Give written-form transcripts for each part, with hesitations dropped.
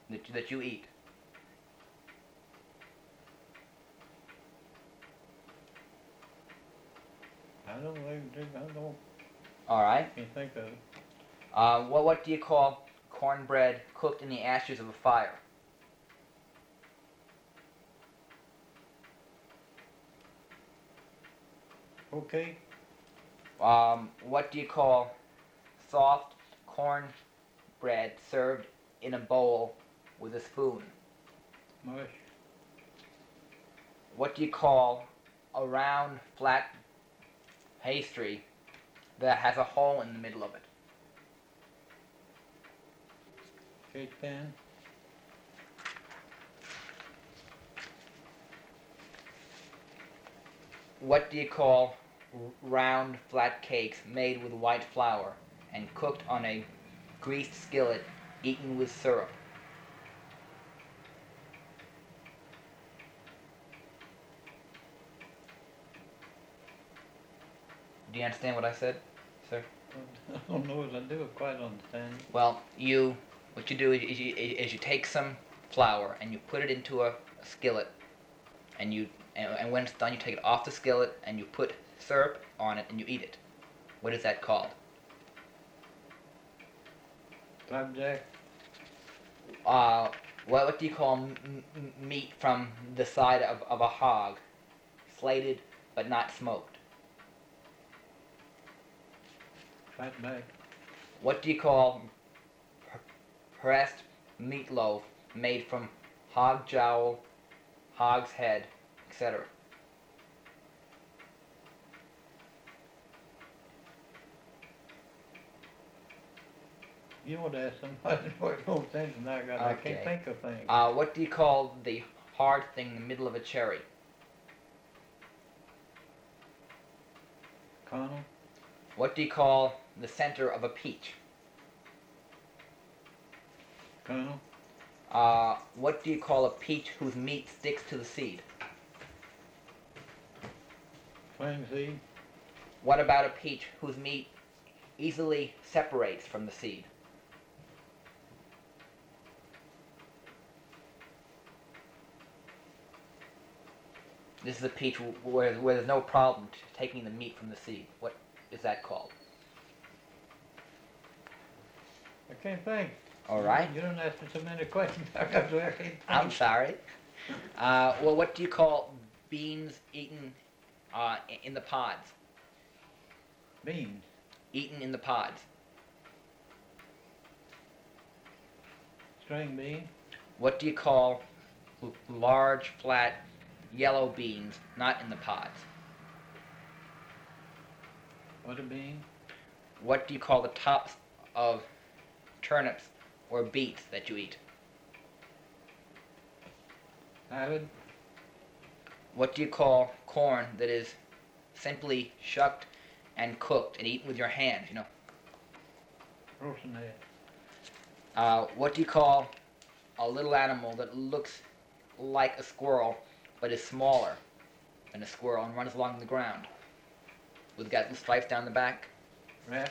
that you eat. I don't All right. can't think of it. What do you call cornbread cooked in the ashes of a fire? Okay, What do you call soft cornbread served in a bowl with a spoon? mush, What do you call a round, flat pastry that has a hole in the middle of it? cake pan, What do you call round, flat cakes made with white flour and cooked on a greased skillet eaten with syrup? Do you understand what I said, sir? I don't know as I do quite understand. Well, what you do is you take some flour and you put it into a skillet, and when it's done, you take it off the skillet and you put syrup on it and you eat it. What is that called? Flapjack, What do you call meat from the side of a hog, slated but not smoked? fatback, What do you call pressed meatloaf made from hog jowl, hog's head, etc.? you ought to ask somebody what more sense than I got. I can't Okay. think of things. What do you call the hard thing in the middle of a cherry? Kernel, What do you call the center of a peach? kernel, What do you call a peach whose meat sticks to the seed? fling seed, What about a peach whose meat easily separates from the seed? This is a peach where there's no problem taking the meat from the seed. What is that called? I can't think. All right. You don't ask me so many questions. I can't think. I'm sorry. What do you call beans eaten in the pods? Beans, Eaten in the pods. string bean, What do you call large, flat, yellow beans not in the pods? butter bean, What do you call the tops of turnips or beets that you eat? salad, What do you call corn that is simply shucked and cooked and eaten with your hands, you know? roasting egg, What do you call a little animal that looks like a squirrel but is smaller than a squirrel and runs along the ground with got little stripes down the back? rat,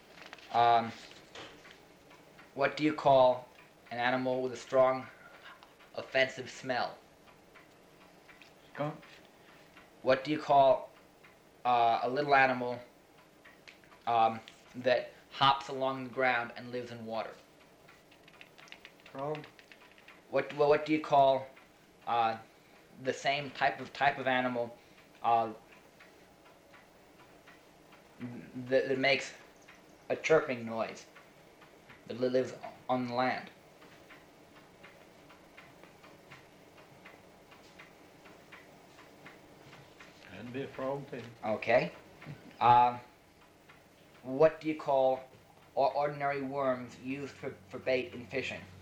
What do you call an animal with a strong offensive smell? skunk, What do you call a little animal that hops along the ground and lives in water? frog, What do you call the same type of animal that makes a chirping noise that lives on the land? that'd be a frog too. Okay. What do you call ordinary worms used for bait in fishing?